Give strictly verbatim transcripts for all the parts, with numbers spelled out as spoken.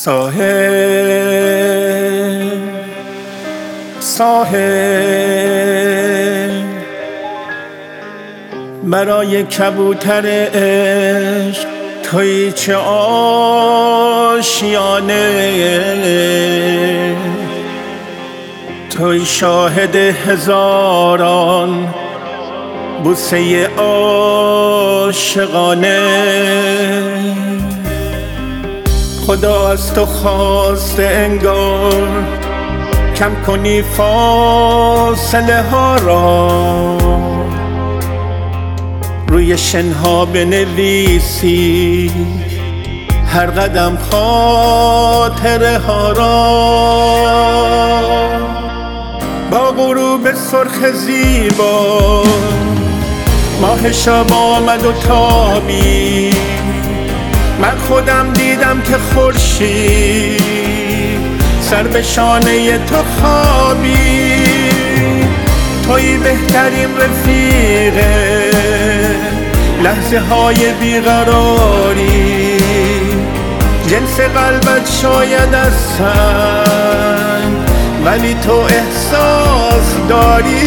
ساحل ساحل برای کبوتر عشق تویی چه آشیانه، تویی شاهد هزاران بوسه عاشقانه. خدا از تو خواسته انگار کم کنی فاصله ها را، روی شنها بنویسی هر قدم خاطره ها را. با غروب سرخ زیبا ماه شب آمد و تابید، من خودم دیدم که خورشید سر به شانه تو خوابید. تویی بهترین رفیقه لحظه های بیقراری، جنس قلبت شاید از سنگ ولی تو احساس داری.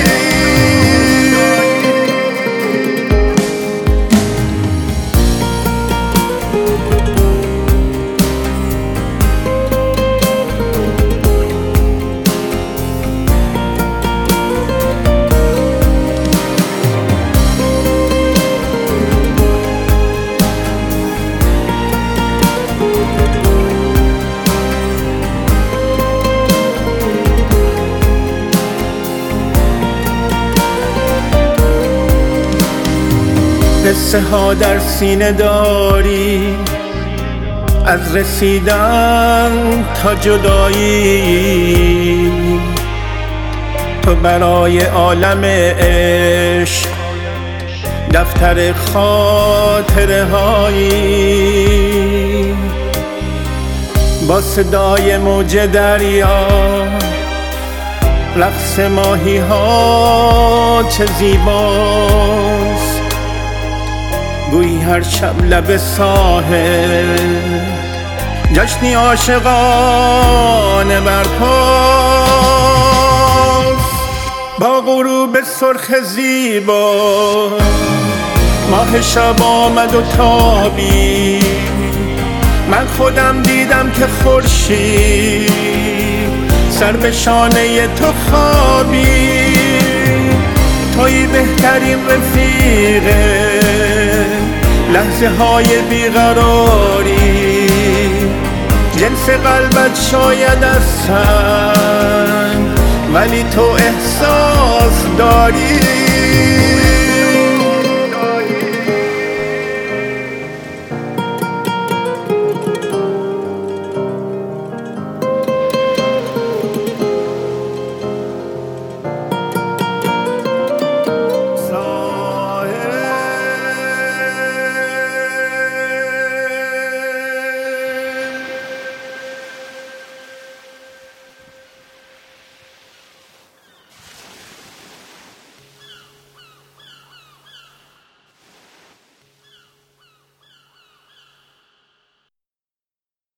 قصه ها در سینه داری، از رسیدن تا جدایی، تو برای عالم عشق دفتر خاطره هایی. با صدای موج دریا رقص ماهی ها چه زیباست، گویی هر شب لب ساحل جشنی عاشقانه برپاست. با غروب سرخ زیبا ماه شب آمد و تابید، من خودم دیدم که خورشید سر به شانه تو خوابید. تویی بهترین رفیقه لحظه های بیقراری، جنس قلبت شاید از سنگ ولی تو احساس داری.